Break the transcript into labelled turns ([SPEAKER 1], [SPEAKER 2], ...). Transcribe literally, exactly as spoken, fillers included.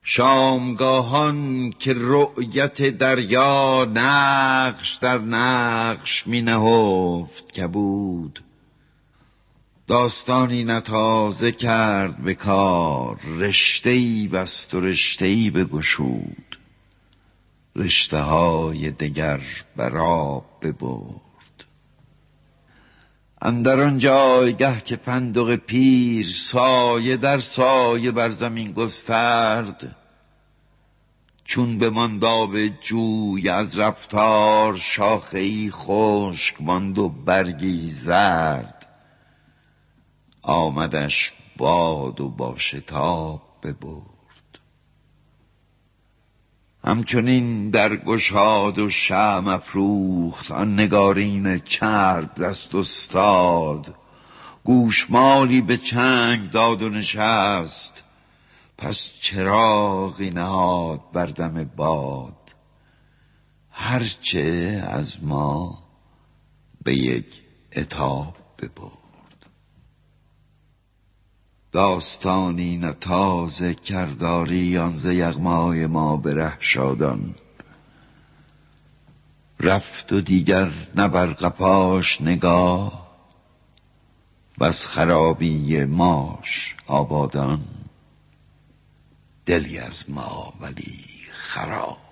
[SPEAKER 1] شامگاهان که رؤیت دریا نقش در نقش می نهفت کبود، داستانی نتازه کرد به کار، رشته‌ای بست و رشته‌ای بگشود، رشته های دگر بر آب ببرد. اندر آن جایگه که پندق پیر سایه در سایه بر زمین گسترد، چون بماند آب جوی از رفتار، شاخه‌ای خشک ماند و برگی زرد، آمدش باد و با شتاب ببرد. همچنین در گشاد و شمع افروخت، آن نگارین چرب دست استاد، گوشمالی به چنگ داد و نشست، پس چراغی نهاد بر دم باد، هرچه از ما به یک عتاب ببرد. داستانی نتازه کرداری آن ز یغمای ما به ره شادان، رفت و دیگر نه بر قفاش نگاه، بس خرابی ماش آبادان، دلی از ما ولی خراب.